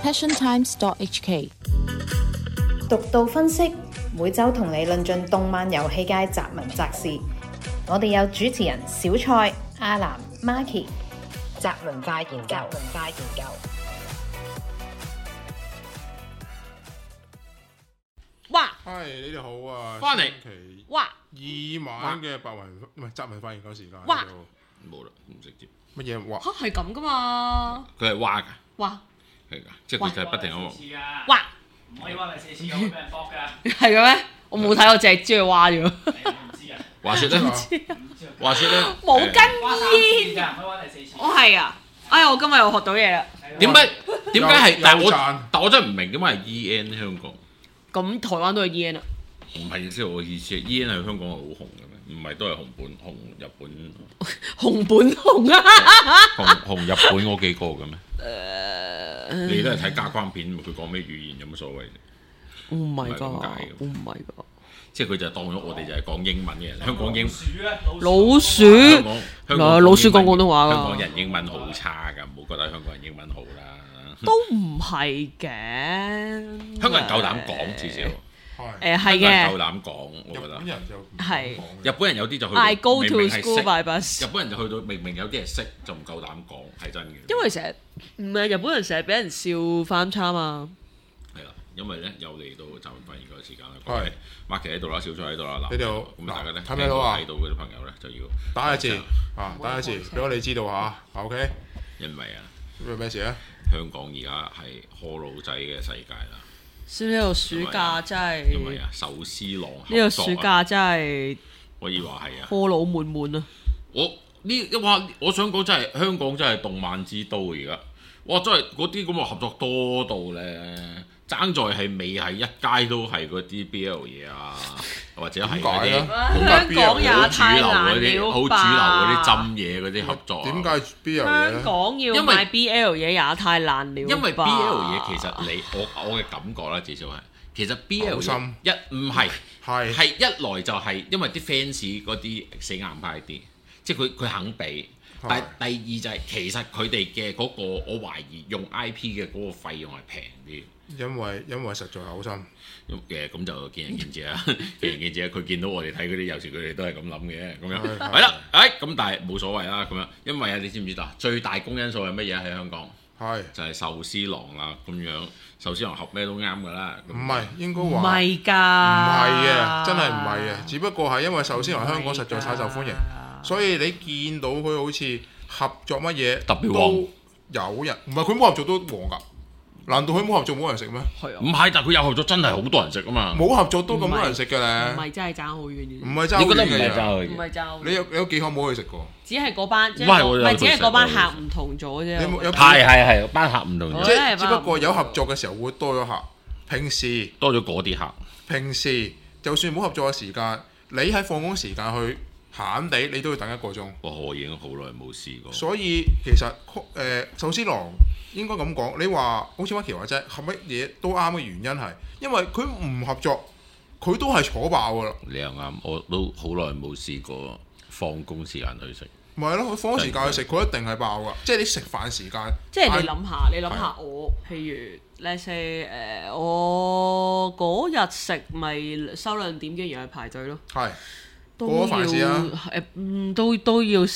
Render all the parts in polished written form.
passiontimes.hk 獨到分析，每週同你論盡動漫遊戲界雜文雜事。我哋有主持人小蔡、阿藍、Marky， 雜文化研究。 哇！ 係你哋好啊！ 返嚟星期哇二晚嘅白雲唔係雜文化研究時間。 哇冇啦，唔直接。 乜嘢哇？ 嚇係咁噶嘛？ 佢係蛙㗎， 哇係㗎，即係佢就係不停咁話。 哇！ 唔可以話你4次，有冇俾人搏㗎？ 係嘅咩？我冇睇，我淨係知佢蛙咗。 你唔知啊？ 話説咧，話説咧， 冇跟話3次煙。 咋，唔可以話第4次。 我係啊！哎呀，我今日又學到嘢啦。 點解係？但係有讚但我真係唔明點解係 EN 香港， 咁台灣都係 yen 啊。 唔係即係我意思係 EN 喺香港係好紅嘅咩？唔係都係紅日本、 紅本紅啊！ 紅日本嗰幾個嘅咩？你都係睇加關片，佢講咩語言有乜所謂啫？ Oh my 唔係咁解嘅 god！Oh my god！ 即係佢就當咗我哋就係講英文嘅人，香港英老鼠，老鼠講廣東話㗎。 香港人英文好差㗎，唔好覺得香港人英文好啦。 都唔係嘅。 香港人夠膽講至少。 係香港人夠嘅。 膽講，我覺得。 日本人就唔係講日本人有啲就去 I 到 go 明 to 明係 school 識 by bus。 日本人就去到明明有啲係識就唔夠膽講，係真嘅。 因為成日唔係日本人成日俾人笑翻差嘛。 係啦，因為咧又嚟到就發現個時間啦。 係 Marky 喺度啦，小蔡喺度啦，嗱， 你哋好咁大家咧睇唔睇到啊睇到嗰啲朋友咧就要打一字啊，打一字俾我哋知道下 ，OK？ 因為啊， 咩咩事啊？ 香港而家係賀老仔嘅世界啦。 所以呢個暑假真係因為啊，壽司郎呢個暑假真係可以話係啊。 科佬滿滿啊！ 我想講真係香港真係動漫之都而家，哇！真係嗰啲咁嘅合作多到咧，爭在係未係一街都係嗰啲 BL 嘢啊，或者係嗰啲香港也好主太流嗰難了啲好主流嗰啲吧？ 針嘢嗰啲合作啊。 點解 BL 嘢香咧？ 港要因為買 BL 嘢也太難了吧？ 因為 BL 嘢其實我嘅感覺啦，至少係其實 BL 好深嘢唔係係一來就係因為啲 fans 嗰啲死硬派啲，即係佢肯俾。但係第二就係其實佢哋嘅嗰個，我懷疑用 IP 嘅嗰個費用係平啲。 因為實在口深。 咁就見仁見智啦，見仁見智啦。佢見到我哋睇嗰啲，有時佢哋都係咁諗嘅，咁樣係係啦。咁但係冇所謂啦，咁樣，因為啊，你知唔知道最大公因素係乜嘢喺香港？ 係就係壽司郎啦，咁樣壽司郎合咩都啱㗎啦。 唔係應該唔話係㗎， 唔係嘅，真係唔係嘅，只不過係因為壽司郎香港實在太受歡迎，所以你見到佢好似合作乜嘢特別旺都有人，唔係佢冇合作都旺㗎。難道佢冇合作冇人食咩？ 係啊， 唔係，但係佢有合作真係好多人食啊嘛。 冇合作都咁多人食嘅唔咧， 係真係爭好遠嘅， 唔係爭你覺得唔好遠嘅嘢。 係爭佢唔係爭好遠， 你有幾可冇去食過？ 只係嗰班，即唔係我有係只係嗰班去食客唔同咗啫。 你有係班客唔同我咗， 即覺得係係只不過有合作嘅時候會多咗客。 多咗嗰啲客。 平時就算冇合作嘅時間，你喺放工時間去閒地，你都要等一個鐘。 我已經好耐冇試過。 所以其實壽司郎應該咁講，你話好似Marky話齋，係乜嘢都啱嘅原因係因為佢唔合作，佢都係坐爆㗎啦。 你又啱，我都好耐冇試過放工時間去食。 咪係咯，佢放工時間去食，佢一定係爆㗎。即係你食飯時間， 即係你諗下我，譬如 let's say 我嗰日食咪收兩點幾，然後去排隊咯。 係都過咗飯市啊都要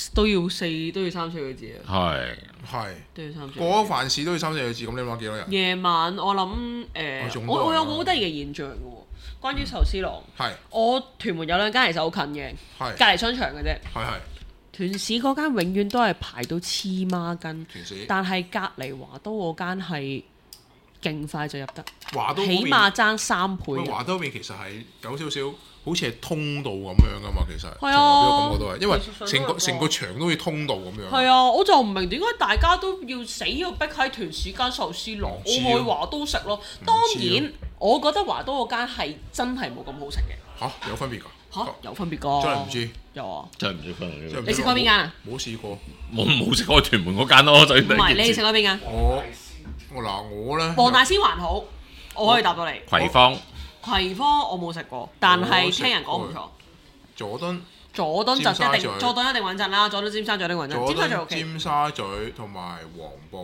3-4個字啊， 係都要3-4個字。 過咗飯市都要3-4個字，咁你諗幾多人？ 夜晚我諗仲多啊我有個好得意嘅現象嘅喎，關於壽司郎。 係我屯門有兩間其實好近嘅， 係隔離商場嘅啫。 係屯市嗰間永遠都係排到黐孖筋， 屯市但係隔離華都嗰間係勁快就入得， 華都嗰邊起碼爭3倍喂， 嘅。 華都嗰邊其實係有少少好似係通道咁樣噶嘛，其實係啊從來邊個感覺都係，因為其實成個上成個場都好似通道咁樣。 係啊，我就唔明點解大家都要死要逼喺屯市間壽司郎，我知啊去華都食咯。當然，我覺得華都嗰間係真係冇咁好食嘅。 嚇有分別㗎？ 有分別㗎。 真係唔知。 有啊。 真係唔識分呢個。 你食過邊間啊？ 冇試過。 冇食過屯門嗰間咯，就唔係，你食過邊間？ 我咧黃大仙還好，我可以答到你。 葵芳。 葵芳我冇食過，但係聽人講唔錯。 佐敦佐敦就一定， 尖沙咀佐敦一定穩陣啦，佐敦尖沙咀一定穩陣，尖沙咀佐敦 OK。 尖沙咀同埋黃埔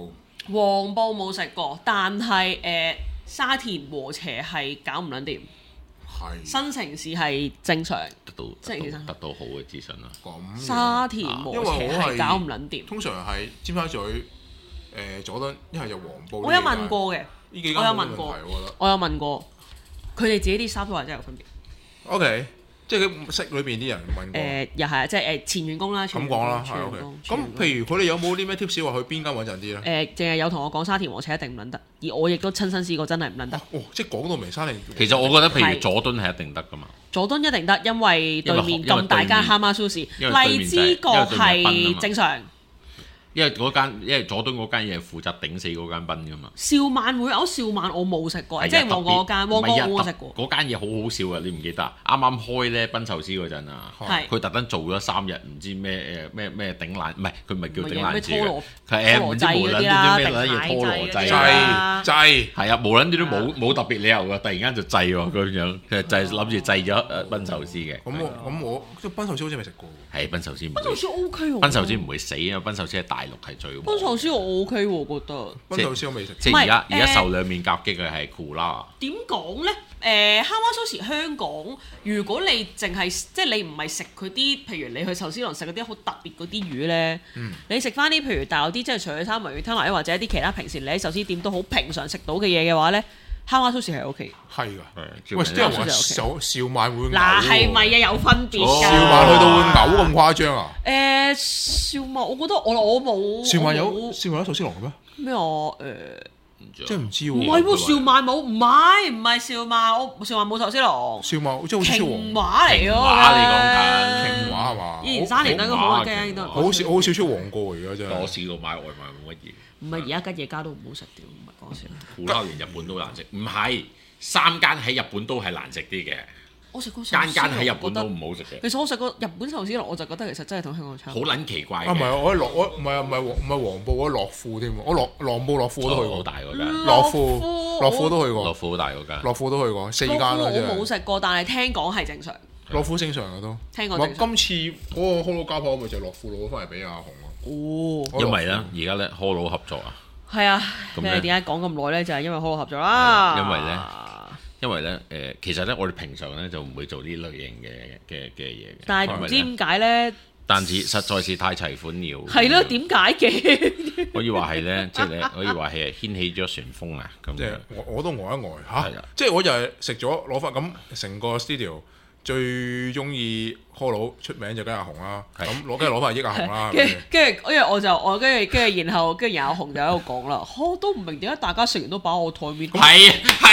黃埔冇食過，但係沙田禾輋係搞唔撚掂， 係新城市係正常。 得到好嘅資訊啦。 咁沙田禾因為輋我係搞唔撚掂。 通常係尖沙咀、佐敦，一係就黃埔。 我有問過嘅， 呢幾間我有冇問題問過我覺得。 我有問過，佢哋自己啲衫都話真係有分別。 OK，即係佢識裏邊啲人問過。 又係即係前員工啦， 咁講啦，係前員 OK。 工。 咁譬如佢哋有冇啲咩 tips 話去邊間穩陣啲咧？ 淨係有同我講沙田禾輋一定唔撚得，而我亦都親身試過真係唔撚得。 哦，即係講到明沙田。 其實我覺得譬係如佐敦係一定得噶嘛。 佐敦一定得，因為對面因為咁大間哈馬蘇士，荔枝角係正常。 因為佐敦嗰間嘢係負責頂死嗰間賓噶嘛。 兆萬會有兆萬我冇食過，即係旺角嗰間，旺角我冇食過。 嗰間嘢好好笑啊！你唔記得啊？啱啱開咧賓壽司嗰陣啊， 係佢特登做咗3日，唔知咩頂爛，唔係佢唔係叫頂爛字嘅， 咩拖羅佢唔知無撚啲咩撚嘢拖羅制制係啊，無撚啲都冇特別理由㗎，突然間就制喎咁樣，佢就係諗住制咗賓壽司嘅。 咁我即係賓壽司好似未食過。 係賓壽司唔會。 賓壽司 OK 喎。 賓壽司唔會死，因為賓壽司喺大陸係最。 賓壽司我 OK 喎，我覺得。 賓壽司我未食。 即係而家受兩面夾擊嘅係庫拉。 點講咧？哈馬蘇士香港，如果你淨係即係你唔係食佢啲，譬如你去壽司郎食嗰啲好特別嗰啲魚咧，你食翻啲譬如大陸啲即係除咗三文魚、吞拿魚或者一啲其他平時你喺壽司店都好平常食到嘅嘢嘅話咧，哈馬蘇士係 OK。 係㗎。喂，啲人話兆萬會嘔。 嗱係咪啊？有分別㗎。 兆萬去到會嘔咁誇張啊？ 兆萬我覺得我冇。 兆萬有壽司郎嘅咩？ 咩啊？ 真係唔知喎。 唔係喎，兆萬冇，唔係兆萬，我兆萬冇壽司郎。 兆萬即係好似瓊華嚟㗎。 瓊華你講緊瓊華係嘛？ 以前3年都應該好驚都。 好少出黃過而家真係。 我試過買外賣冇乜嘢。 唔係而家吉野家都唔好食屌，唔係講笑。 庫拉連日本都難食，唔係3間喺日本都係難食啲嘅。 我食過間喺日本都唔好食嘅。 其實我食過日本壽司郎，我就覺得其實真係同香港差。 好撚奇怪嘅。 唔係我唔係黃埔，我樂富添喎，我浪埔樂富都去過。 好大嗰間。 樂富都去過。 樂富好大嗰間。 樂富都去過4間啦，真係。 我冇食過，但係聽講係正常。 樂富正常嘅都。 聽講正常。 今次嗰個開到家鋪咪就係樂富攞翻嚟俾阿紅咯。 哦。 因為咧，而家咧科佬合作啊。 係啊。咁你點解講咁耐咧？就係因為科佬合作啦。 因為咧，其實咧，我哋平常咧就唔會做呢類型嘅嘢嘅。 但係唔知點解咧？ 單止實在是太齊款了。 係咯，點解嘅？ 可以話係咧，即係咧，可以話係掀起咗旋風啊！咁即係我都呆一呆嚇， 係啊即係我就係食咗攞翻咁成個 studio 最中意科佬出名就梗係阿紅啦，咁跟住攞翻嚟益阿紅啦。 跟住，因為我跟住然後阿紅就喺度講啦，都唔明點解大家食完都擺我台面。 係。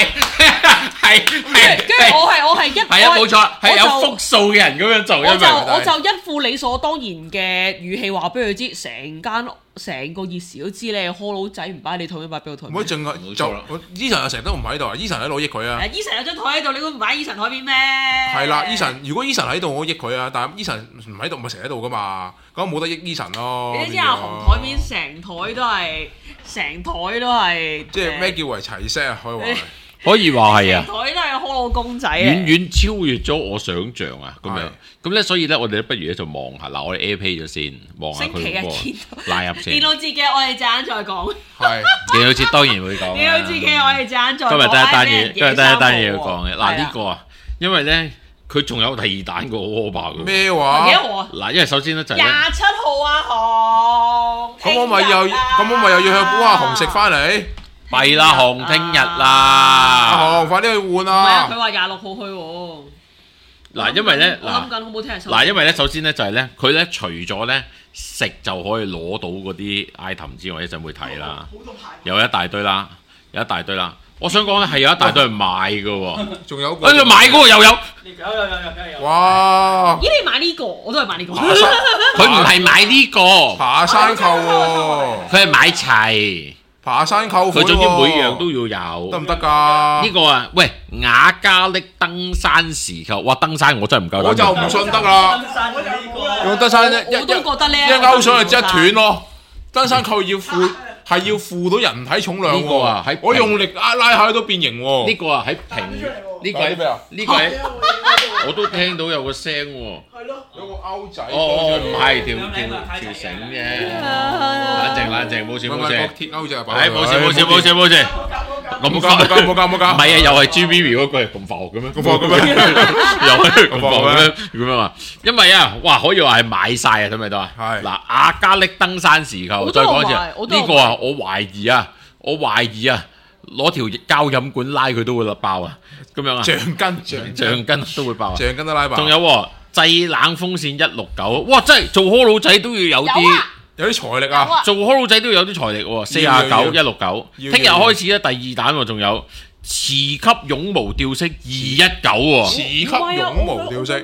跟住我係係啊，冇錯，係有複數嘅人咁樣做， 我就一副理所當然嘅語氣話俾佢知，成個熱時都知你係科佬仔，唔擺你台面，擺俾我台面。 唔可以淨係就Eason又成日都唔喺度啊！Eason喺度益佢啊 ！Eason 有張台喺度，你估唔擺 Eason 台面咩？ 係啦，Eason 如果 Eason 喺度，我益佢啊！但係 Eason 唔喺度，唔係成日喺度噶嘛，咁冇得益 Eason 咯。 你知阿紅台面成台都係， 即係咩叫為齊 set 啊？ 可以話係啊， 成台都係科佬公仔， 遠遠超越咗我想像啊！咁樣咁咧，所以咧，我哋不如咧就望下嗱，我哋 AirPlay 咗先，望下佢嗰個拉入先。 電腦節嘅我哋陣間再講。 係電腦節當然會講。 電腦節嘅我哋陣間再講。 今日得一單嘢要講嘅嗱呢個啊，因為咧佢仲有第二彈個好可怕嘅。 咩話？ 幾號啊？ 嗱，因為首先咧就係 27號啊，紅。 咁我咪又要去估阿紅食翻嚟。 弊啦，紅聽日啦， 阿紅快啲去換啊！ 唔係啊，佢話26號去喎。 嗱，因為咧我諗緊好唔好聽人收。 嗱，因為咧首先咧就係咧，佢咧除咗咧食就可以攞到嗰啲 item 之外，一陣會睇啦，有一大堆啦，我想講咧係有一大堆人買嘅喎， 仲有跟住買嗰個又有， 有。 哇！ 咦？你買呢個？我都係買呢個。 佢唔係買呢個， 爬山扣喎， 佢係買齊。 爬山扣款喎， 佢總之每樣都要有， 得唔得㗎？ 呢個啊，喂，雅加力登山時扣，哇，登山我真係唔夠膽。 我就唔信得啦，用登山我都覺得咧， 一勾上去即係斷咯。登山扣要負到人體重量喎啊！ 我用力拉下都變形喎。 呢個啊喺平，呢個喺咩啊？呢個喺我都聽到有個聲喎。 係咯，有個鈎仔。 哦，唔係條繩啫。冷靜，冇事。 鐵鈎仔。 冇事。我冇交。唔係啊，又係 GBB 嗰句咁浮嘅咩？又係咁浮嘅咩？咁樣啊？因為啊，哇，可以話係買晒啊，睇唔睇到啊？ 係。 嗱，阿加力登山時購，再講一次，呢個啊，我懷疑啊，攞條膠飲管拉佢都會爆啊！咁樣啊？橡筋都會爆啊！ 橡筋都拉爆。 仲有製冷風扇169，哇！真係做開佬仔都要有啲財力啊！ 做開佬仔都要有啲財力喎，49 169。聽日開始咧，第二彈喎，仲有磁吸絨毛吊飾219喎。 磁吸絨毛吊飾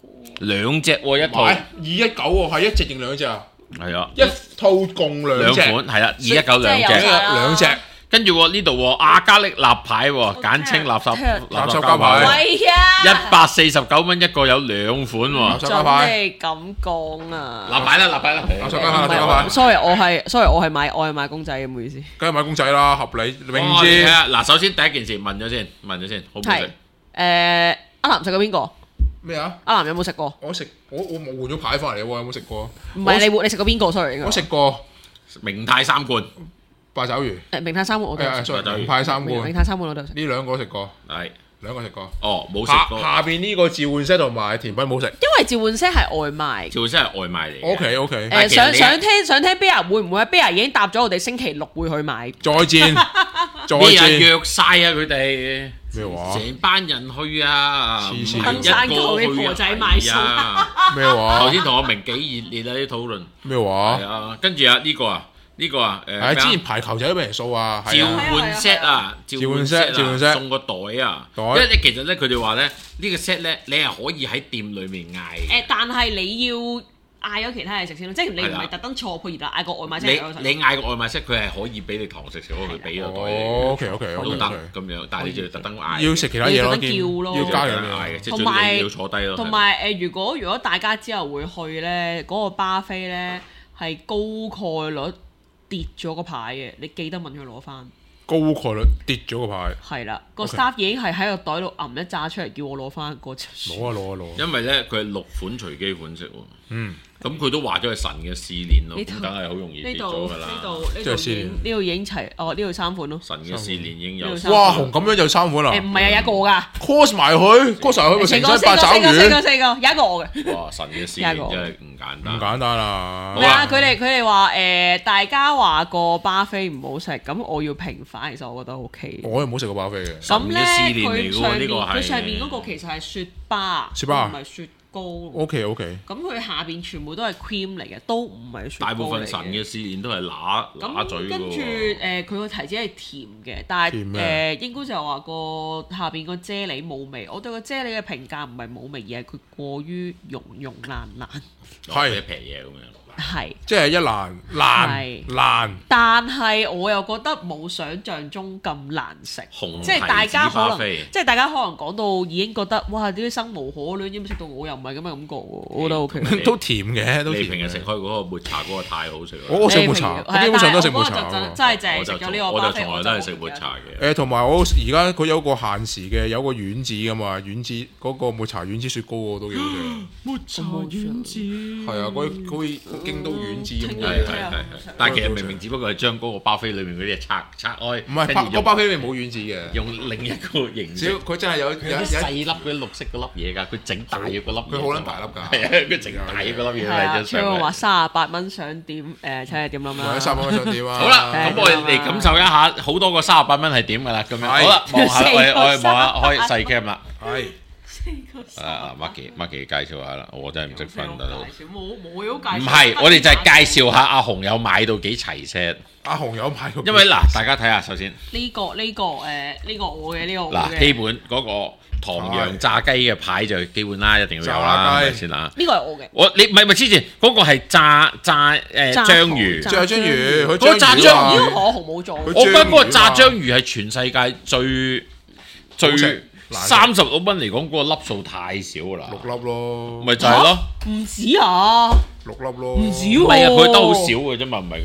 2隻喎，一套。 219喎，係一隻定兩隻啊？ 係啊， 一套共兩隻。 兩款係啦，219兩隻。跟住呢度阿加力立牌喎，簡稱垃圾膠牌。149蚊一個，有兩款喎。 垃圾膠牌。 你咁講啊？ 立牌啦！ 垃圾膠牌。 sorry，我係買公仔嘅，唔好意思。 梗係買公仔啦，合理明知。 嗱，首先第一件事問咗先，好唔好食？ 阿南食過邊個？ 咩啊？ 阿南有冇食過？ 我冇換咗牌翻嚟喎，有冇食過？ 唔係你食過邊個 ？sorry， 我食過明太三罐。 八爪魚， 明太三罐我都有食。 明太三罐我都有食。 呢兩個食過， 係兩個食過。 哦，冇食過。 下邊呢個召喚 set 同埋甜品冇食， 因為召喚 set 係外賣。 召喚 set 係外賣嚟。 OK。 想聽 Bear 會唔會啊 ？Bear 已經答咗我哋星期六會去買。 再戰。 約晒啊！佢哋咩話？ 成班人去啊！ 登山求啲婆仔買餸。 咩話？ 頭先同我明幾熱烈啊啲討論。 咩話？ 係啊，跟住啊呢個之前排球仔都俾人掃啊， 召喚 set 啊，召喚 set 送個袋啊，因為其實咧佢哋話咧呢個 set 咧你係可以喺店裡面嗌但係你要嗌咗其他嘢食先咯，即係你唔係特登錯配而嗌個外賣 set 你嗌個外賣 set 佢係可以俾你堂食，佢俾個袋 ，OK 都得咁樣，但係你就要特登嗌， 要食其他嘢咯， 要加樣嗌嘅， 同埋要坐低咯。 同埋如果大家之後會去咧，嗰個巴菲咧係高概率跌咗個牌嘅，你記得問佢攞翻。 高概率跌咗個牌。係啦，個 staff 已經係喺個袋度揞一紮出嚟，叫我攞翻個。 攞。 因為咧佢係6款隨機款式喎。咁佢都話咗係神嘅試煉咯，咁梗係好容易跌咗㗎啦。 呢度已經齊，呢度3款咯。 神嘅試煉已經有。 哇，紅咁樣就3款啦。 唔係啊，有一個㗎。 cos 埋佢，cos 埋佢咪成身八爪魚。 四個，有一個我嘅。 哇，神嘅試煉真係唔簡單。 唔簡單啦。 咩啊？佢哋話大家話個巴菲唔好食，咁我要平反，其實我覺得 OK。 我又冇食過巴菲嘅。 咁咧， 佢上面嗰個其實係雪巴，唔係雪糕。 OK。 咁佢下邊全部都係 cream 嚟嘅，都唔係雪糕嚟嘅。 大部分神嘅試煉都係乸嘴㗎喎。 跟住佢個提子係甜嘅，但係應該就係話個下邊個啫喱冇味。我對個啫喱嘅評價唔係冇味，而係佢過於溶爛， 係一撇嘢咁樣。 係， 即係一爛， 但係我又覺得冇想像中咁難食，即係大家可能講到已經覺得哇啲生無可戀，點解食到我又唔係咁嘅感覺喎？我覺得 OK， 都甜嘅，都甜。 你平日食開嗰個抹茶嗰個太好食啦。 我食抹茶，我基本上都食抹茶。 真係淨係食咗呢個巴菲， 我就從來都係食抹茶嘅。 同埋我而家佢有個限時嘅，有個丸子㗎嘛，丸子嗰個抹茶丸子雪糕嗰個都幾好食。 抹茶丸子係啊，嗰個京都丸子咁係，但係其實明只不過係將嗰個巴菲裏面嗰啲嘢拆開， 唔係個巴菲裏面冇丸子嘅， 用另一個形式。 佢真係有細粒嗰啲綠色嗰粒嘢㗎，佢整大咗嗰粒， 佢好撚大粒㗎， 係啊，佢整大咗嗰粒嘢嚟咗上嚟。 佢話38蚊上點睇下點諗啦。 38蚊上點啊！ 好啦，咁我哋嚟感受一下好多個38蚊係點㗎啦，咁樣好啦，望下我望下開細 cam 啦，係。Marky 介紹下啦，我真係唔識分得到。 冇介紹。 唔係，我哋就係介紹下阿紅有買到幾齊 set。 阿紅有買到。 因為嗱，大家睇下首先。 呢個我嘅呢個。 嗱，基本嗰個唐揚炸雞嘅牌就基本啦，一定要有啦，先啦。 呢個係我嘅。 你唔係之前嗰個係炸章魚。 炸章魚， 嗰個炸章魚， 我紅冇做。 我覺得嗰個炸章魚係全世界最。36蚊嚟講，嗰個粒數太少啦 ，6粒咯， 咪就係咯， 唔止啊， 6粒咯， 唔止喎， 唔係啊，佢都好少嘅啫嘛，唔係嘅咩？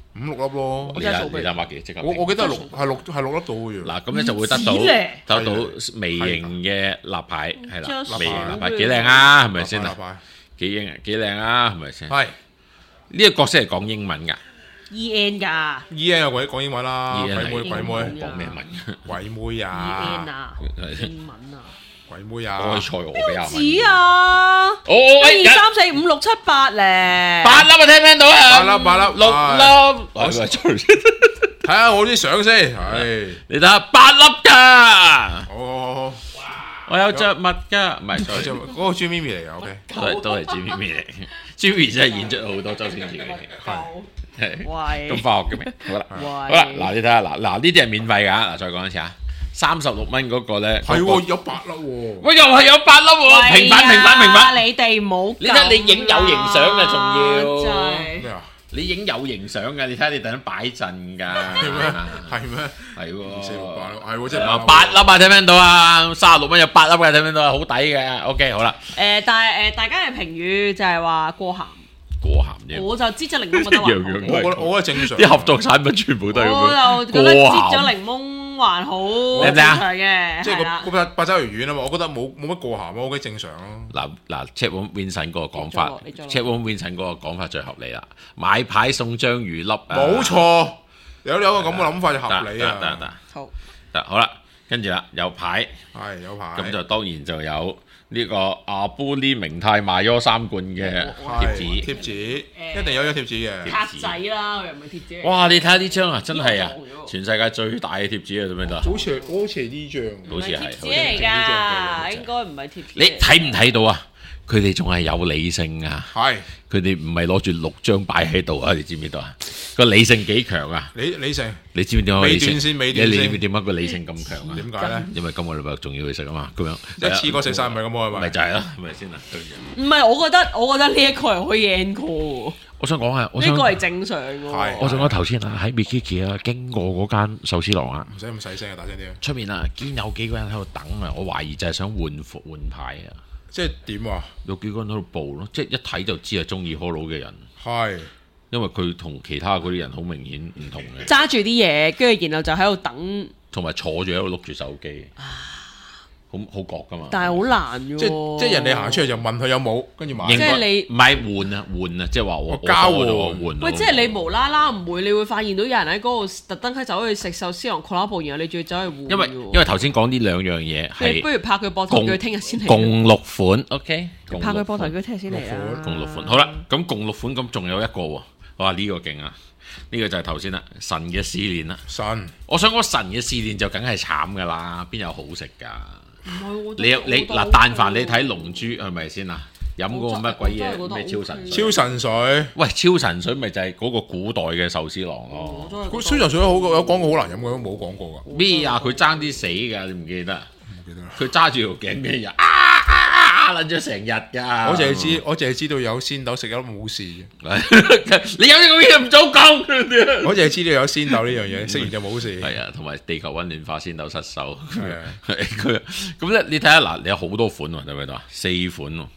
5、6粒咯。 你睇你睇馬記即刻。 我記得係六粒到嘅啫。 嗱，咁咧就會得到微型嘅立牌，係啦，微型立牌幾靚啊，係咪先啊？幾靚啊，係咪先？ 係呢個角色係講英文㗎。 EN 㗎 EN 有鬼講英文啦，鬼妹講咩文？ 鬼妹啊 EN 啊，英文啊， 鬼妹啊， 開賽我比較紙啊，1、2、3、4、5、6、7、8咧 ，8粒啊，聽唔聽到啊？ 八粒， 6粒， 睇下我啲相先，係你睇下8粒㗎。 好， 我有着襪㗎，唔係嗰個朱咪咪嚟㗎，OK， 都係朱咪咪嚟。朱咪真係演出好多周星馳嘅戲，係咁化學嘅咩？好啦，嗱你睇下，嗱呢啲係免費㗎，嗱再講一次啊，36蚊嗰個咧， 係喎有8粒喎， 喂又係有8粒喎，平反， 你哋冇， 你睇你影有型相嘅仲要， 咩啊？ 你影有型相嘅，你睇下你突然擺陣㗎， 係咩？ 係喎 ，4、6、8，係喎，即係 8粒啊！聽唔聽到啊？36蚊有8粒嘅，聽唔聽到啊？好抵嘅。OK，好啦。 但係大家嘅評語就係話過鹹。 過鹹啫， 我就擠隻檸檬覺得還好， 我覺得正常。 啲合作產品全部都係咁樣。 我就覺得擠咗檸檬還好正常嘅， 即係個八爪魚丸啊嘛，我覺得冇乜過鹹咯，我覺得正常咯。 嗱 Chatwon Vincent 嗰個講法 ，Chatwon Vincent 嗰個講法最合理啦。買牌送章魚粒， 冇錯，有個咁嘅諗法就合理啊。 得好啦，跟住啦有牌， 係有牌， 咁就當然就有。呢個阿布利明泰馬優3罐嘅貼紙， 一定有張貼紙嘅。 卡仔啦，又唔係貼紙。 哇！你睇下呢張啊，真係啊，全世界最大嘅貼紙啊，做咩得？ 好似係呢張， 好似係貼紙嚟㗎，應該唔係貼紙。 你睇唔睇到啊？佢哋仲係有理性啊！ 係， 佢哋唔係攞住6張擺喺度啊！你知唔知道啊？個理性幾強啊？ 理性， 你知唔知點解理性？ 尾段先， 你點解個理性咁強啊？ 點解咧？ 因為今個禮拜仲要去食啊嘛，咁樣一次過食晒唔係咁喎，係咪？ 咪就係咯，係咪先啊？ 唔係，我覺得呢一個係可以 encore。 我想講下， 呢個係正常嘅。 我想講頭先啊，喺 Mikiki 啊，經過嗰間壽司郎啊， 唔使咁細聲啊，大聲啲。 出面啊，見有幾個人喺度等啊，我懷疑就係想換牌啊。 即係點啊？ 有幾個人喺度報咯，即係一睇就知係中意 Holo 嘅人。 係， 因為佢同其他嗰啲人好明顯唔同嘅。 揸住啲嘢，跟住然後就喺度等， 同埋坐住喺度碌住手機，好覺噶嘛。 但係好難嘅。 即係人哋行出嚟就問佢有冇，跟住買。 即係你唔係換啊，即係話我交換。 喂，即係你無啦啦唔會，你會發現到有人喺嗰度特登走去食壽司郎 collab，然後你仲要走去換。 因為頭先講呢兩樣嘢係， 不如拍佢膊頭叫佢聽日先嚟。 共6款 ，OK。 拍佢膊頭叫佢聽日先嚟啦。 共6款，好啦，咁共6款咁仲有一個喎，哇呢個勁啊！呢個就係頭先啦，神嘅試煉啦。我想講神嘅試煉就梗係慘噶啦，邊有好食㗎？你嗱，但凡你睇龍珠係咪先啊？飲嗰個乜鬼嘢咩超神水？喂，超神水咪就係嗰個古代嘅壽司郎咯。 超神水好有講過好難飲嘅，都冇講過㗎。 咩啊？佢爭啲死㗎，你唔記得？ 唔記得啦。 佢揸住條頸嘅人撚咗成日㗎。 我淨係知道有仙豆食咗冇事。 你有呢個嘢唔早講。 我淨係知道有仙豆呢樣嘢，食完就冇事。 係啊，同埋地球溫暖化仙豆失收。係啊，咁咧你睇下嗱，你有好多款喎，睇唔睇到啊？4款喎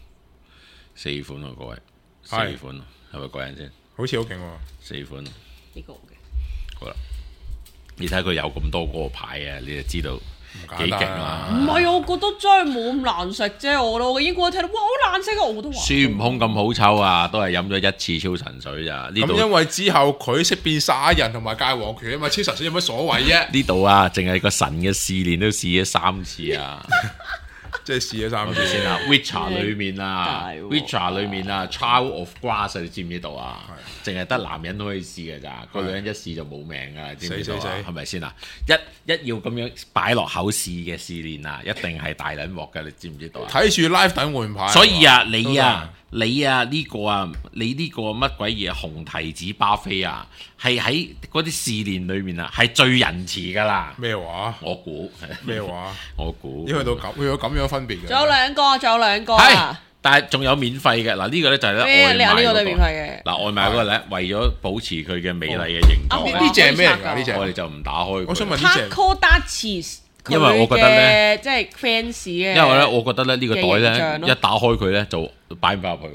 ，4款喎，各位，4款係咪個人先？ 好似好勁喎 ，4款。 呢個嘅。 好啦，你睇下佢有咁多嗰個牌啊，你就知道。幾勁啊！ 唔係，我覺得真係冇咁難食啫。我英國睇到哇好難食啊，我都話。 孫悟空咁好抽啊，都係飲咗1次超神水咋？ 咁因為之後佢識變沙人同埋界王拳啊嘛，超神水有乜所謂啫？ 呢度啊，淨係個神嘅試煉都試咗3次啊！ 即係試咗3次先啊 Witcher 裏面啊 ，Witcher 裏面啊 ，Child of Grass 你知唔知道啊？淨係得男人都可以試嘅咋，個女人一試就冇命㗎，知唔知道啊？係咪先啊？一要咁樣擺落口試嘅試煉啊，一定係大撚鑊㗎，你知唔知道啊？ 睇住 live 等換牌。 所以啊，你呢個啊，你呢個乜鬼嘢紅提子巴菲啊，係喺嗰啲試煉裏面啊，係最仁慈㗎啦。 咩話？ 我估咩話？ 我估要去到咁樣分別嘅。 仲有兩個係，但係仲有免費嘅嗱，呢個咧就係咧外賣呢個都免費嘅。 嗱，外賣嗰個咧為咗保持佢嘅美麗嘅形狀， 呢隻係咩嚟㗎？呢隻我哋就唔打開。 我想問呢隻。 Taco Dark Cheese。 因為我覺得咧， 即係 fans 嘅。 因為咧，我覺得咧呢個袋咧一打開佢咧就擺唔翻入去㗎。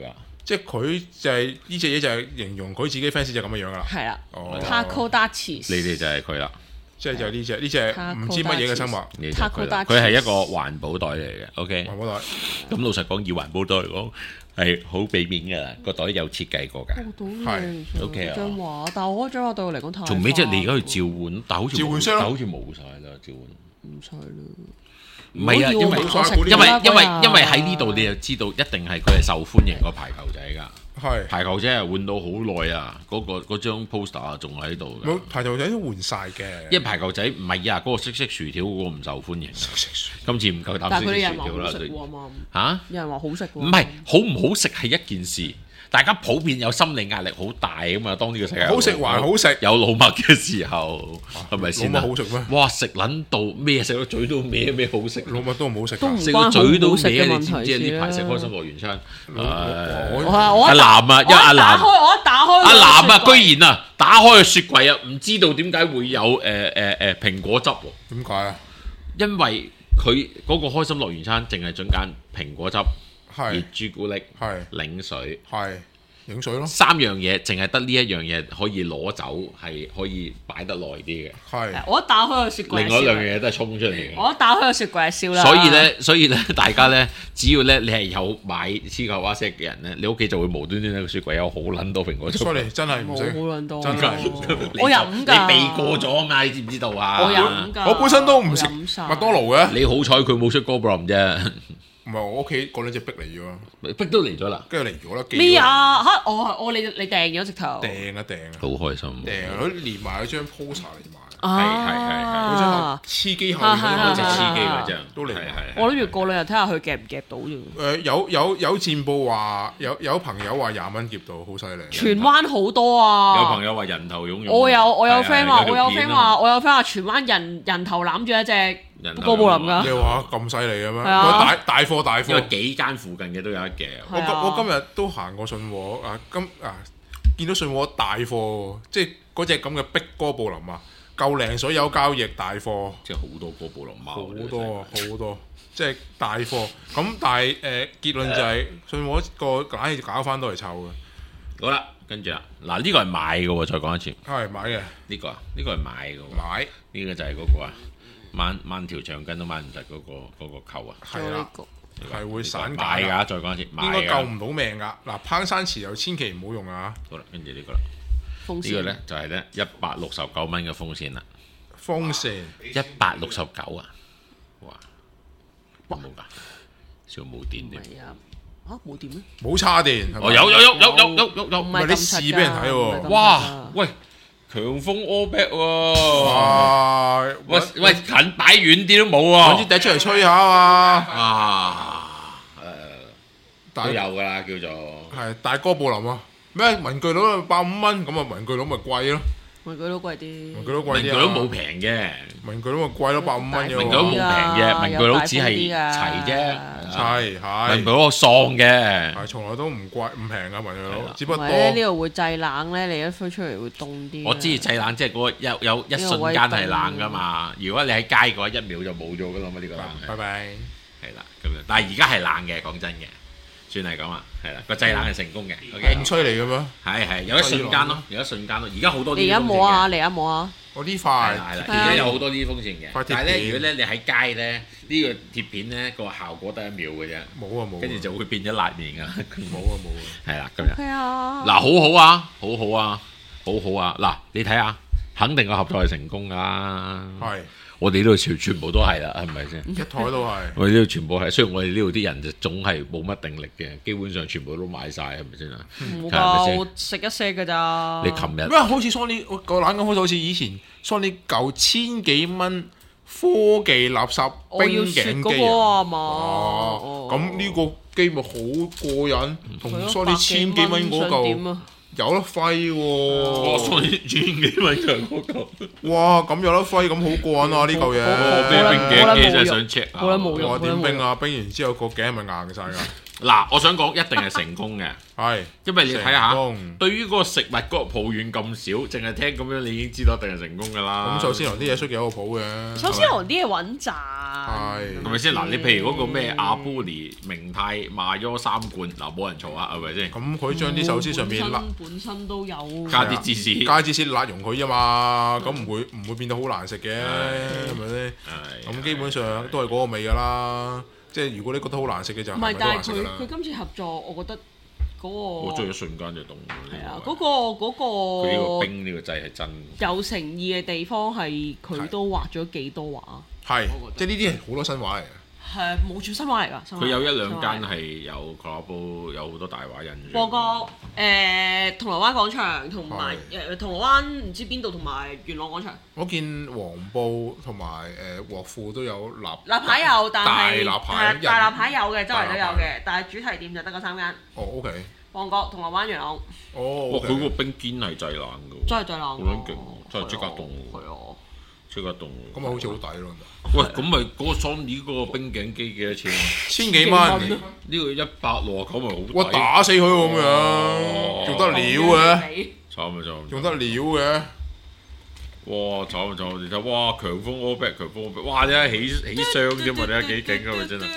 即係佢就係呢隻嘢就係形容佢自己 fans 就咁樣樣噶啦。 係啦哦 ，Taco Dachis， 你哋就係佢啦， 即係就係呢隻唔知乜嘢嘅生物。 你就係佢啦 Taco Dachis 佢係一個環保袋嚟嘅，OK。 環保袋咁老實講，以環保袋嚟講係好俾面㗎啦，個袋有設計過㗎。 係 OK 啊張畫，但係我張畫對我嚟講太仲尾即係你而家去召喚，但好似召喚箱咯但好似冇晒啦，召喚。 唔使啦。 唔係啊，因為如果要我食因為因為嗰日因為喺呢度你就知道一定係佢係受歡迎個排球仔㗎。 係排球仔係換到好耐啊，嗰張 poster 啊仲喺度㗎。 冇排球仔都換晒嘅。 因為排球仔唔係啊，嗰個色色薯條嗰個唔受歡迎啊。今次唔夠膽但係佢哋色色有人話好薯條啦食喎嘛， 嚇。 有人話好食喎。 唔係好唔好食係一件事，大家普遍有心理壓力好大啊嘛。當呢個世界好食還好食， 有老麥嘅時候，係咪先啊？ 老麥好食咩？ 哇！食撚到咩？食到嘴都歪咩好食？ 老麥都唔好食㗎。 都唔食到嘴都歪， 關好唔好食嘅問題你知唔知啊？呢排食先啦開心樂園餐， 我阿南啊，因為阿南。 我一打開阿南啊， 個雪櫃居然啊，打開個雪櫃啊，唔知道點解會有蘋果汁喎？ 點解啊？ 因為佢嗰個開心樂園餐淨係準揀蘋果汁、熱係朱古力、 係檸水係影水咯。 3樣嘢，淨係得呢一樣嘢可以攞走，係可以擺得耐啲嘅。 係我一打開個雪櫃， 另外兩樣嘢都係衝出嚟嘅。 我一打開個雪櫃就燒啦。 所以咧，大家咧，只要咧你係有買黐球蛙 set 嘅人咧，你屋企就會無端端喺個雪櫃有好撚多蘋果汁。 ，sorry 真係唔冇識。 好撚多， 真係我飲㗎， 你避過咗啊嘛？你知唔知道啊？ 我飲㗎， 我本身都唔食我飲晒麥當勞嘅， 你好彩佢冇出 Goldblum 啫， 唔係我屋企嗰兩隻逼嚟咗， 逼都嚟咗啦， 跟住嚟咗啦。寄咗咩啊？嚇！我你訂咗直頭， 訂啊訂啊好開心。 訂啊！佢連埋嗰張 poster 嚟埋， 啊嗰張黐機後面嗰隻隻黐機機嗰張都嚟埋。 我諗住過兩日睇下佢夾唔夾到啫。 有戰報話有朋友話20蚊夾到，好犀利。 荃灣好多啊！ 有朋友話人頭湧湧， 我有 friend 話， 係啊我有 friend 條片啊話，我有 friend 話荃灣人頭攬住一隻高布林人頭湧湧㗎。 你話咁犀利嘅咩？ 係啊佢大貨大因為貨。 幾間附近嘅都有一嘅。 係啊我今日都行過信和啊，見到信和大貨喎，即係嗰隻咁嘅碧哥布林啊，夠零水有交易大貨。 即係好多哥布林貓， 好多啊，好多，即係大貨。咁但係結論就係信和個硬係搞翻都係臭嘅。 好啦，跟住啦，嗱呢個係買嘅喎，再講一次， 係買嘅， 呢個啊，呢個係買嘅喎， 買呢個就係嗰個啊，掹條長筋都掹唔實嗰個扣啊， 係啦，係會散架買㗎，再講一次，買應該救㗎。 唔到命㗎。嗱，攀山池又千祈唔好用啊！ 好啦，跟住呢個啦， 風呢個咧就係咧169蚊嘅風扇啦。 風扇 169啊！哇，有冇㗎？少冇電添。 係啊，嚇冇電咩？ 冇叉電，係咪哦，有， 唔係咁係你試俾人睇喎唔係咁柒㗎哇！喂，強風 all back 喎！ 哇！ 喂，近擺遠啲都冇揾支喎。 笛出嚟吹下啊嘛！ 啊， 大都有㗎啦，叫做。 係大哥布林啊！咩文具佬150蚊，咁啊文具佬咪貴咯， 文具都貴啲， 文具佬貴文具啲啊！ 佬冇平嘅， 文具佬咪貴咯，150蚊嘅文具佬冇喎。 平嘅，文具佬只係齊啫。 係文具佬喪嘅。 係從來都唔貴唔平啊文具係啦， 佬只不過唔係咧呢度會製冷咧，你一吹出嚟會凍啲。 我知製冷即係嗰個有一瞬間係冷㗎嘛。如果你喺街嘅話，1秒就冇咗㗎啦嘛。呢個冷係拜拜。 係啦咁樣，但係而家係冷嘅，講真嘅，算係咁啊。係啦，個製冷係成功嘅。OK， 唔吹嚟嘅咩？ 係有一瞬間咯，有一瞬間咯。而家好多呢你而家啲風扇摸下， 嘅。 你而家摸下。 我呢塊係啦，而家有好多呢啲風扇嘅塊貼片。 但係咧，如果咧你喺街咧，呢個貼片咧個效果得1秒嘅啫， 冇啊冇啊， 跟住就會變咗辣面㗎。 冇啊冇啊。 係啦，咁樣。 係啊。 嗱，好好啊，好好啊，好好啊！嗱，你睇下，肯定個合作係成功㗎啦。 係我哋呢度全部都係啦，係咪先？ 一台都係。 我哋呢度全部係，雖然我哋呢度啲人就總係冇乜定力嘅，基本上全部都買晒，係咪先啊？ 冇係咪先㗎，我食一些㗎咋。 你琴日咩？好似 Sony 個冷咁，好似以前 Sony 舊千幾蚊科技垃圾我要冰雪頸機啊！ 嗰個啊嘛。 哦，咁呢個機咪好過癮，同係咯 Sony 千幾蚊嗰嚿想點啊？ 有得揮我喎！ 送你千幾蚊嘅嗰個， 哇，咁有得揮咁好過癮啊！呢嚿我嘢， 咩冰頸機真係想 check 啊！ 好啦冇用哇點冰啊？冰完之後個頸係咪硬晒㗎？ 嗱，我想講一定係成功嘅， 係， 因為你睇下成功， 對於嗰個食物嗰個抱怨咁少，淨係聽咁樣你已經知道一定係成功㗎啦。 咁壽司郎啲嘢出幾有個譜嘅， 壽司郎啲嘢穩賺， 係咪先嗱？你譬如嗰個咩阿布尼明太賣咗3罐，嗱冇人嘈啊，係咪先？ 咁佢將啲壽司上面辣本身都有加啲芝士， 加芝士辣溶佢啫嘛，咁唔會變到好難食嘅，係咪先？咁基本上都係嗰個味㗎啦。即係如果你覺得好難食嘅就係咪都唔係，但係難食㗎啦。 佢今次合作，我覺得嗰我個追一瞬間就凍。 係啊，嗰佢呢個個冰呢個掣係真。 有誠意嘅地方係佢都畫咗幾多畫， 係我， 即係呢啲係好多新話嚟嘅。 係冇住新話嚟㗎。 佢有一兩間係有 collab，有好多大畫印象。 旺角銅鑼灣廣場同埋銅鑼灣唔知邊度同埋元朗廣場。 我見黃埔同埋鑊富都有立牌有，但係大立牌係大立牌有嘅，周圍都有大立嘅，但係主題店就得嗰3間。 哦，OK， 旺角、銅鑼灣、元朗， 哦哇！佢 ，OK， 個冰堅係製冷㗎喎， 真係最冷。 好撚勁，真係即刻凍喎， 係啊， 即刻凍。 咁咪好似好抵咯。 喂，咁咪嗰個 Sony 嗰個冰頸機幾多錢啊？ 千幾蚊， 呢個169咪好抵。 我打死佢咁哦樣，用得了嘅， 慘啊慘！ 用得了嘅。 哇！慘啊慘！你睇哇，強風 all back，強風 all back，哇！你睇起雙啫嘛，你睇幾勁啊！真係。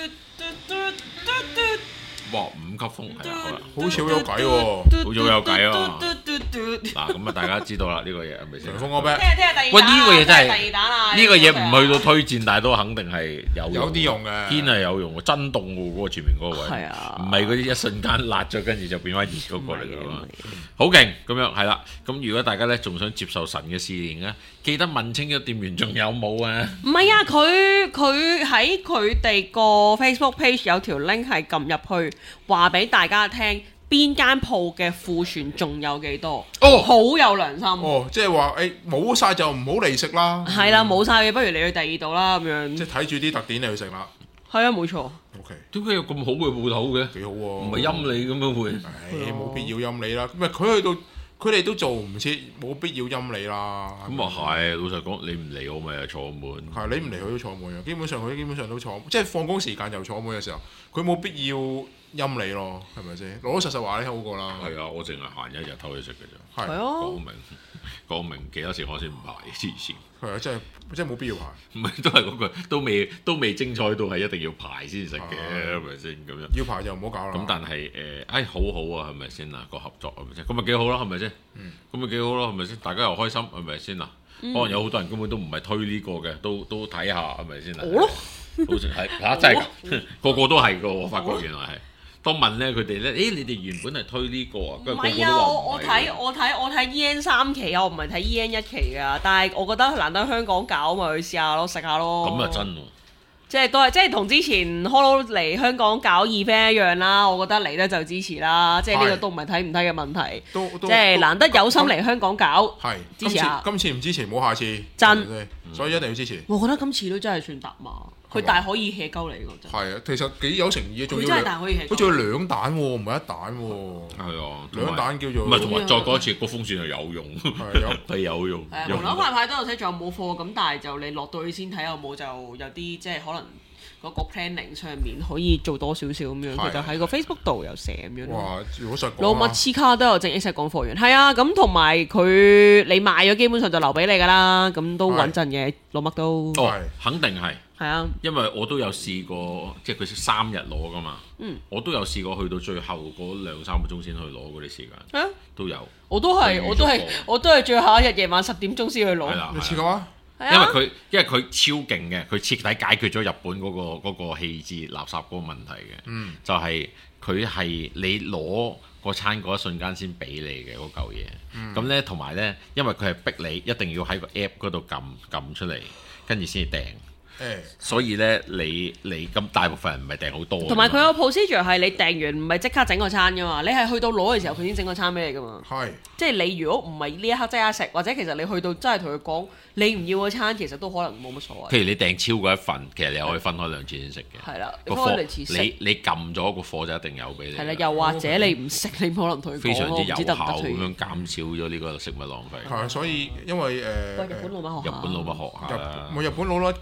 哇！5級風係啊，好啦， 好似好有計喎。 好似好有計啊！嗱，咁啊，大家知道啦，呢個嘢係咪先？ 強風嗰 back 聽日第二喂，呢個嘢真係第二彈啊！ 呢個嘢唔去到推薦，但係都肯定係有啲用嘅， 堅係有用嘅，真凍喎嗰個前面嗰個位， 係啊唔係嗰啲一瞬間辣咗跟住就變翻熱嗰個嚟㗎嘛，好勁咁樣係啦。咁如果大家咧仲想接受神嘅試驗咧，記得問清咗店員仲有冇啊？ 唔係啊，佢喺佢哋個 Facebook page 有條 link 係撳入去，話俾大家聽邊間鋪嘅庫存仲有幾多。 哦好有良心。 哦，即係話誒冇晒就唔好嚟食啦。 係啦，冇晒嘅，不如你去第二度啦咁樣。 即係睇住啲特點嚟去食啦。 係啊，冇錯。 OK， 點解有咁好嘅鋪頭嘅？ 幾好喎。 唔係陰你咁樣會？ 唉，冇必要陰你啦。唔係佢去到，佢哋都做唔切，冇必要陰你啦。 咁啊係，老實講，你唔嚟我咪係坐滿。 係你唔嚟佢都坐滿嘅，基本上佢基本上都坐，即係放工時間又坐滿嘅時候，佢冇必要陰你咯，係咪先？老老實實話你好過啦。 係啊，我淨係閒一日偷嘢食嘅啫。 係係啊講明幾多時我先唔排黐線。 係啊，真係冇必要排。 唔係都係嗰句，都未精彩到係一定要排先食嘅，係咪先咁樣？ 要排就唔好搞啦。 咁但係好好啊，係咪先啊？個合作係咪先？咁咪幾好咯，係咪先？咁咪幾好咯，係咪先？大家又開心，係咪先嗱？可能有好多人根本都唔係推呢個嘅，都睇下係咪先啊？ 我咯， 好似係嚇真係㗎，個個都係㗎，我發覺原來係。當問咧佢哋咧，你哋原本係推呢個啊， 唔跟住個個係啊， 都話我睇 EN3 期啊，我唔係睇 EN1 期㗎，但係我覺得難得香港搞咪去試下咯，食下咯。 咁啊真喎。 即係都係，即係同之前 Holo 嚟香港搞 event 一樣啦。我覺得嚟咧就支持啦，即係呢個都唔係睇唔睇嘅問題。即係難得有心嚟香港搞， 係支持下。 今次唔支持冇下次， 真， 所以一定要支持。 我覺得今次都真係算搭馬，佢大可以 hea 鳩你㗎真。 係啊，其實幾有誠意，仲佢要真係大可以 hea 佢仲要2蛋喎，唔係1蛋喎。 係啊， 兩蛋叫做唔係同埋再講一次，個風扇係有用，係有用。 係啊，門口塊牌都有寫仲有冇貨，咁但係就你落到去先睇有冇，就有啲即係可能嗰個 planning 上面可以做多少少咁樣，佢就喺個 Facebook 度又寫咁樣。 哇！如果實講老麥黐卡都有正 X 港貨源，係啊，咁同埋佢你賣咗基本上就留俾你㗎啦，咁都穩陣嘅，老麥都哦，肯定係。 係啊， 因為我都有試過，即係佢3日攞㗎嘛。我都有試過去到最後嗰2-3個鐘先去攞嗰啲時間。都有。 我都係最後一日夜晚10點鐘先去攞。 係啦， 你試過啊？ 因為佢超勁嘅，佢徹底解決咗日本嗰個棄置垃圾嗰個問題嘅。就係佢係你攞個餐嗰一瞬間先俾你嘅嗰嚿嘢。咁咧同埋咧，因為佢係逼你一定要喺個 app 嗰度撳出嚟，跟住先至訂。所以咧，你咁大部分人唔係訂好多。 同埋佢個 procedure 係你訂完唔係即刻整個餐噶嘛，你係去到攞嘅時候佢先整個餐俾你噶嘛。 係。 即係你如果唔係呢一刻即刻食，或者其實你去到真係同佢講你唔要個餐，其實都可能冇乜所謂。 譬如你訂超過一份，其實你可以分開2次先食嘅。 係啦， 個貨你撳咗個貨就一定有俾你。 係啦，又或者你唔食，你可能同佢講非常之有效咁樣樣減少咗呢個食物浪費。 係，所以因為日本老麥學校。 日本老麥學校啦。 日本老麥今次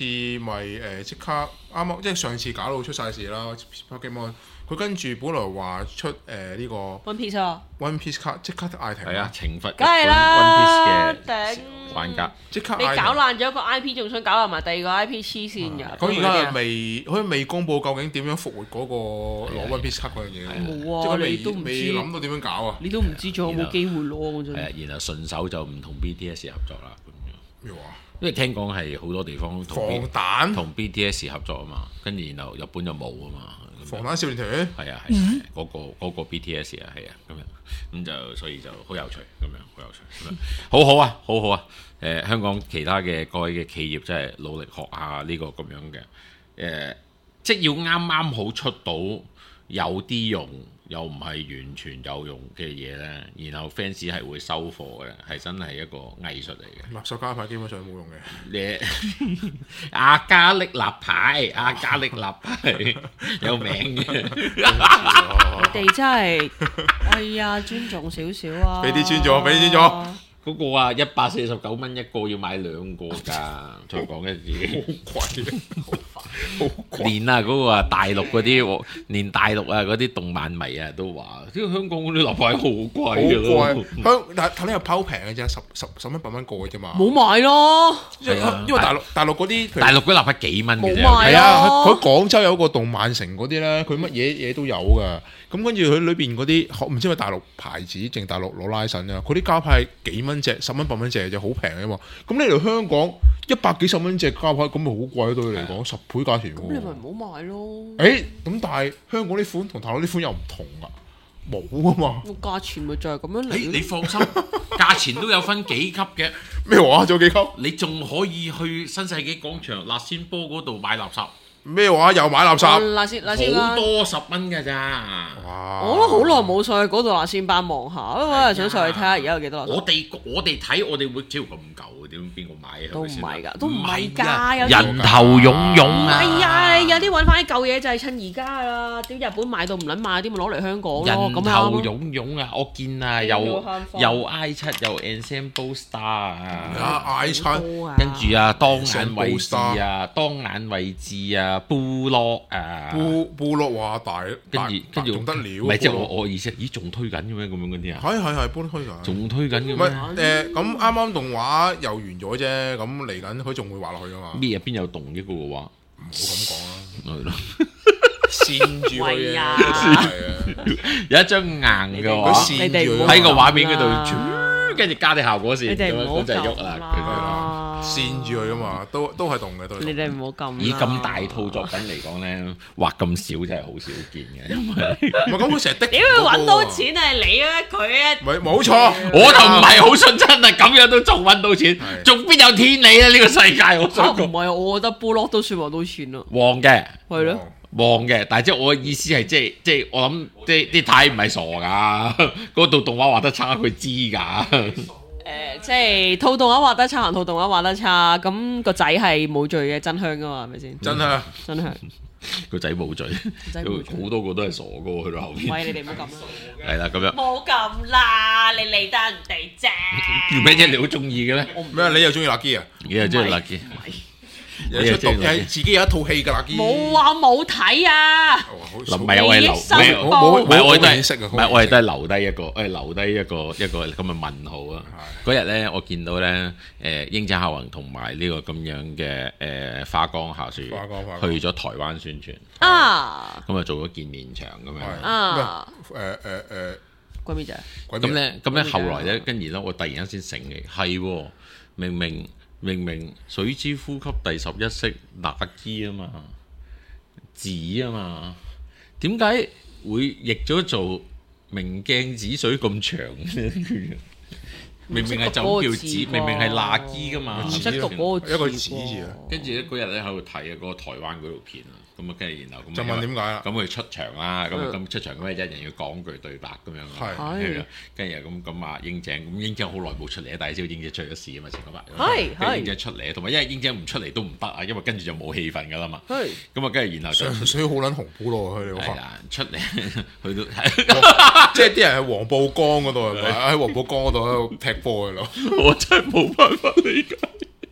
咪即刻啱啱即係上次搞到出晒事啦 Pokemon， 佢跟住本來話出呢個 One Piece 啊， One Piece 卡即刻嗌停係啊，懲罰梗係 One 啦， Piece 嘅頂！ 玩家。 你即刻嗌停。 搞爛咗一個 IP，仲想搞爛埋第二個 IP，黐線㗎！ 咁而家佢未公佈究竟點樣復活嗰個攞 One Piece 卡嗰樣嘢喎， 冇啊， 即係你都唔知， 未諗到點樣搞啊？ 你都唔知仲有冇機會攞嗰陣。 係啊，然後順手就唔同 BTS 合作啦咁樣。 咩話？ 因為聽講係好多地方防彈同 BTS 合作啊嘛，跟住然後日本就冇啊嘛。 防彈少年團係啊係啊，嗰個 BTS 啊係啊咁就所以就好有趣咁樣，好有趣咁樣，好好啊好好啊！香港其他嘅各位嘅企業真係努力學下呢個咁樣嘅即係要啱啱好出到有啲用又唔係完全有用嘅嘢咧，然後 fans 係會收貨嘅，係真係一個藝術嚟嘅。 垃圾膠牌基本上冇用嘅。 你阿加力立牌，阿加力立牌有名嘅。 你哋真係，哎呀，尊重少少啊！ 俾啲尊重俾啲尊重嗰個啊，149蚊一個要買2個㗎，再講一次。 好貴，好貴。 連啊嗰個啊大陸嗰啲，連大陸啊嗰啲動漫迷啊都話，呢個香港嗰啲立牌好貴好㗎咯。 貴，但係又拋平嘅啫，十蚊8蚊個嘅啫嘛。 冇買咯， 因為大陸嗰啲， 大陸嗰啲立牌幾蚊嘅啫。 冇買係啊， 咯佢廣州有個動漫城嗰啲咧，佢乜嘢都有噶。咁跟住佢裏邊嗰啲，唔知係大陸牌子定大陸攞拉神啊？佢啲膠牌幾蚊隻，10蚊8蚊隻就好平嘅嘛。咁你嚟香港100幾10蚊隻膠牌，咁咪好貴對你嚟講10倍價錢喎。 咁你咪唔好買咯。 咁但係香港啲款同大陸啲款又唔同噶，冇啊嘛。 個價錢咪就係咁樣嚟咯。 你放心，價錢都有分幾級嘅。 咩話？仲有幾級？ 你仲可以去新世紀廣場辣鮮波嗰度買垃圾。 咩話？又買垃圾？ 嗱先好多10蚊㗎咋。 哇！ 我都好耐冇上去嗰度辣鮮班望下，因為我係想上去睇下而家有幾多垃圾。 我哋睇我哋會招咁舊，點邊個買啊？ 都唔係咪先係㗎，都唔係㗎㗎，有啲人頭湧湧唔啊！ 係啊，有啲揾翻啲舊嘢就係趁而家啦。點日本買到唔撚買，啲咪攞嚟香港咯， 人咁頭啱咯。 湧湧啊！我見啊， 要有慳翻有 I7 有 Ensemble Star 啊， 嗌餐跟住啊當眼位置啊，當眼位置啊，Bullock 啊， 部落話大， 跟住仲得了？ 唔係即係我意思，咦仲推緊嘅咩？咁樣嗰啲啊， 係搬推緊。 仲推緊嘅唔咩？ 係咁啱啱動畫又完咗啫，咁嚟緊佢仲會畫落去噶嘛？ 咩啊？邊有動嘅個話？ 唔好咁講啦， 係咯， 線住佢嘅， 喂呀係啊， 有一張硬嘅佢話線住佢喺個畫面嗰你哋唔好咁度啦， 跟住加啲效果線， 你哋唔好咁就喐咁啦。 啦， 線住佢噶嘛，都係動嘅，都係動你哋唔好咁啦。 以咁大套作品嚟講咧，畫咁少真係好少見嘅，因為唔係咁，佢成日的屌佢揾到錢係你啊，佢啊， 唔係冇錯， 我就唔係好信真啊！咁樣都仲揾到錢， 係仲邊有天理啊？呢個世界我嚇想講唔係啊，我覺得 Bullock 都算揾到錢啦， 旺嘅。 係咯。 旺嘅，但係即係我嘅意思係即係我諗啲太唔係傻㗎，嗰度動畫畫得差佢知㗎。 即係套動畫畫得差，同套動畫畫得差，咁個仔係冇罪嘅真香噶嘛，係咪先？ 真係真香， 個仔冇罪， 仔冇罪好多個都係傻㗎去到後面。 喂，你哋唔好咁啦， 係啦，咁樣冇咁啦，你理得人哋啫。 叫咩啫？你好中意嘅咩？ 咩？你又中意垃圾啊？ 你又中意 Lucky？ 有出動係自己有一套戲㗎垃圾。 冇話冇睇啊！ 唔係我係留， 冇唔係我都係認識啊唔係我係都係留低一個，留低一個咁嘅問號啊！嗰日咧，我見到咧，英姐夏宏同埋呢個咁樣嘅花江夏樹花江去咗台灣宣傳， 啊咁啊做咗見面場咁樣。 啊！ 誒鬼咩啫？ 咁咧後來咧，跟住咧，我突然間先醒起，係喎，明明水之呼吸第11式那基啊嘛，子啊嘛，點解會譯咗做明鏡止水咁長咧？明明係就咁叫子，明明係那基噶嘛。 唔識讀嗰個字一個子字啊！ 跟住咧嗰日咧喺度睇啊，嗰個台灣嗰條片啊，咁啊跟住然後咁就問點解啦？ 咁佢出場啦，咁出場咁一人要講句對白咁樣啊， 係跟住咁啊英姐，咁英姐好耐冇出嚟啊，但係知道英姐出咗事啊嘛，前嗰排， 係跟住英姐出嚟，同埋因為英姐唔出嚟都唔得啊，因為跟住就冇氣氛噶啦嘛， 係咁啊跟住然後就上水好撚紅煲咯，佢哋話， 係啦，出嚟去到即係啲人喺黃埔江嗰度係咪？喺黃埔江嗰度喺度踢波嘅咯。 我真係冇辦法理解。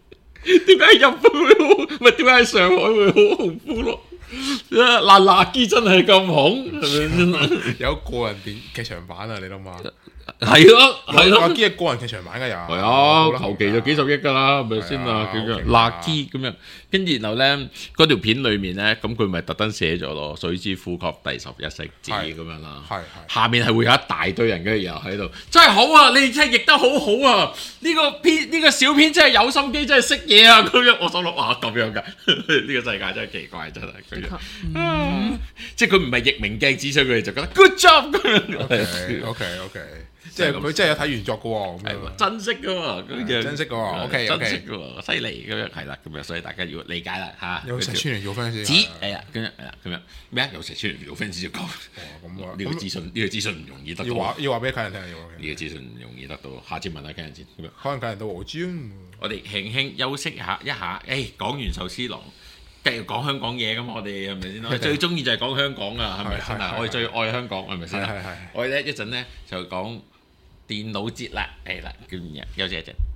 點解日本會好？唔係點解喺上海會好紅骷髏？嗱嗱基真係咁紅，係咪先？ 有個人電劇場版啊！你諗下， 係咯係咯。 垃圾係個人劇場版㗎又係啊，求其就幾十億㗎啦，係咪先啊？咁樣垃圾咁樣，跟住然後咧嗰條片裡面咧，咁佢咪特登寫咗咯，水之呼吸第11式字咁樣啦。 係下面係會有一大堆人嘅，然後喺度真係好啊！你哋真係譯得好好啊！呢個小編真係有心機，真係識嘢啊！咁樣我心諗哇咁樣㗎，呢個世界真係奇怪，真係咁樣。即係佢唔係譯明鏡指出佢哋就覺得 good job 咁樣。 OK，即係佢真係有睇原作嘅喎，咁樣珍惜嘅喎， 珍惜嘅喎，OK， 珍惜嘅喎，犀利咁樣係啦，咁樣所以大家要理解啦嚇。 有石川遼 fans 指係啦，咁樣係啦，咁樣咩啊？有石川遼 fans 要講， 咁啊， 呢個資訊唔容易得到， 要話俾家人聽要。 呢個資訊唔容易得到，下次問下家人先咁樣。 可能家人都我知。 我哋輕輕休息一下，誒講完壽司郎。繼續講香港嘢咁，我哋係咪先？我最中意就係講香港啊，係咪先啊？我哋最愛香港係咪先啊？我哋咧一陣咧就講電腦節啦，係啦，叫咩？休息一陣。